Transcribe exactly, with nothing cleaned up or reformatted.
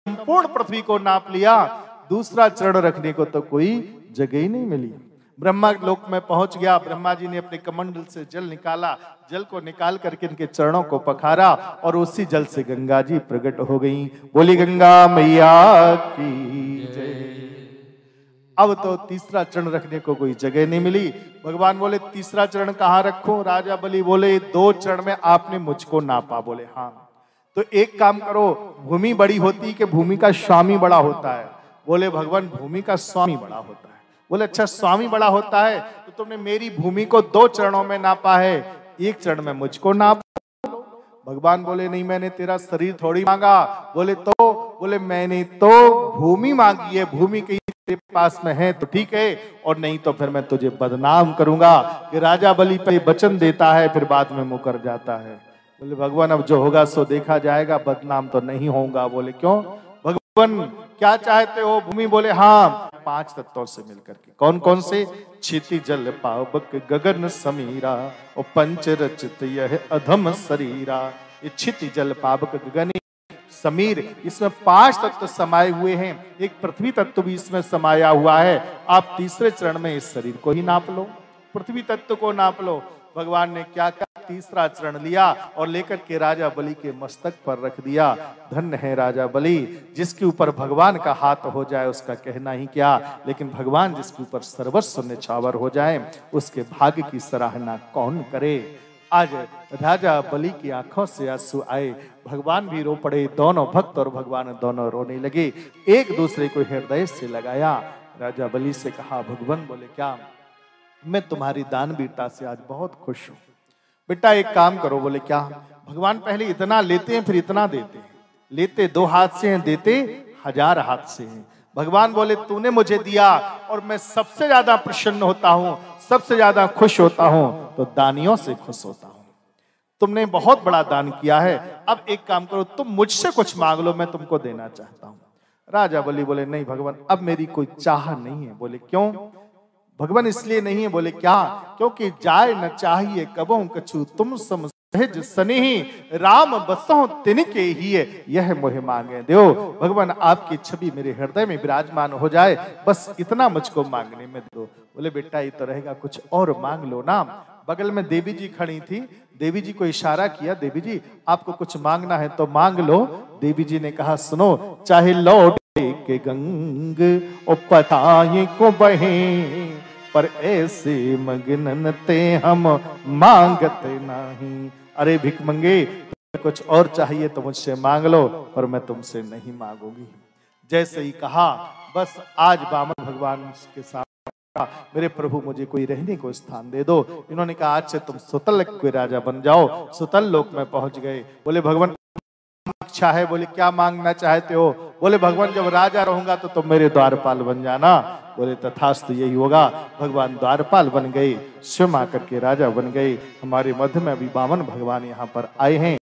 संपूर्ण पृथ्वी को नाप लिया, दूसरा चरण रखने को तो कोई जगह ही नहीं मिली। ब्रह्मा लोक में पहुंच गया, ब्रह्मा जी ने अपने कमंडल से जल निकाला, जल को निकाल करके इनके चरणों को पखारा और उसी जल से गंगा जी प्रकट हो गई। बोली गंगा मैया की जय। अब तो तीसरा चरण रखने को कोई जगह नहीं मिली। भगवान बोले तीसरा चरण कहाँ रखूं? राजा बलि बोले दो चरण में आपने मुझको नापा। बोले हाँ, तो एक काम करो, भूमि बड़ी होती कि भूमि का स्वामी बड़ा होता है? बोले भगवान भूमि का स्वामी बड़ा होता है। बोले अच्छा, स्वामी बड़ा होता है तो तुमने मेरी भूमि को दो चरणों में नापा है, एक चरण में मुझको नाप। भगवान बोले नहीं, मैंने तेरा शरीर थोड़ी मांगा। बोले तो? बोले मैंने तो भूमि मांगी है, भूमि के तेरे पास में है तो ठीक है, और नहीं तो फिर मैं तुझे बदनाम करूंगा कि राजा बलि पे वचन देता है फिर बाद में मुकर जाता है। बोले भगवान अब जो होगा सो देखा जाएगा, बदनाम तो नहीं होगा। बोले क्यों भगवान, क्या चाहते हो? भूमि बोले हाँ, पांच तत्वों से मिलकर के। कौन कौन से? क्षिति जल पावक गगन समीरा और पंच रचित यह अधम शरीरा। ये क्षिति जल पावक गगन समीर, इसमें पांच तत्व समाये हुए हैं, एक पृथ्वी तत्व भी इसमें समाया हुआ है। आप तीसरे चरण में इस शरीर को ही नाप लो, पृथ्वी तत्व को नाप लो। भगवान ने क्या कहा? तीसरा चरण लिया और लेकर के राजा बलि के मस्तक पर रख दिया। धन्य है राजा बलि, जिसके ऊपर भगवान का हाथ हो जाए उसका कहना ही क्या, लेकिन भगवान जिसके ऊपर सर्वस्व निछावर हो जाए उसके भाग्य की सराहना कौन करे। आज राजा बलि की आंखों से आंसू आए, भगवान भी रो पड़े, दोनों भक्त और भगवान दोनों रोने लगे, एक दूसरे को हृदय से लगाया। राजा बलि से कहा भगवान, बोले क्या? मैं तुम्हारी दानवीरता से आज बहुत खुश हूं। बेटा एक काम करो। बोले क्या? भगवान पहले इतना लेते हैं फिर इतना देते हैं, लेते दो हाथ से हैं, देते हजार हाथ से हैं। भगवान बोले तूने मुझे दिया और मैं सबसे ज्यादा प्रसन्न होता हूं, सबसे ज्यादा खुश होता हूं तो दानियों से खुश होता हूं। तुमने बहुत बड़ा दान किया है, अब एक काम करो, तुम मुझसे कुछ मांग लो, मैं तुमको देना चाहता हूं। राजा बलि बोले नहीं भगवान, अब मेरी कोई चाह नहीं है। बोले क्यों भगवान? इसलिए नहीं है। बोले क्या? क्योंकि जाए न चाहिए कबों कछु तुम सम सहज सनेही, राम बसों तिनके ही यह मोह मांगे दो। भगवान आपकी छवि मेरे हृदय में विराजमान हो जाए, बस इतना मुझको मांगने में दो। बोले बेटा ये तो रहेगा, कुछ और मांग लो ना। बगल में देवी जी खड़ी थी, देवी जी को इशारा किया, देवी जी आपको कुछ मांगना है तो मांग लो। देवी जी ने कहा सुनो, चाहे लौट के गंग ओ पताए को बहे, पर ऐसे मगन ते हम मांगते नहीं। अरे भिख मंगे, कुछ और चाहिए तो मुझसे मांग लो, पर मैं तुमसे नहीं मांगूंगी। जैसे ही कहा, बस आज वामन भगवान के साथ मेरे प्रभु मुझे कोई रहने को स्थान दे दो। इन्होंने कहा आज से तुम सुतल के राजा बन जाओ। सुतल लोक में पहुंच गए। बोले भगवान इच्छा है? बोले क्या मांगना चाहते हो? बोले भगवान जब राजा रहूंगा तो तुम मेरे द्वारपाल बन जाना। बोले तथास्तु यही होगा। भगवान द्वारपाल बन गए, स्वयं आकर के राजा बन गए। हमारे मध्य में अभी वामन भगवान यहाँ पर आए हैं।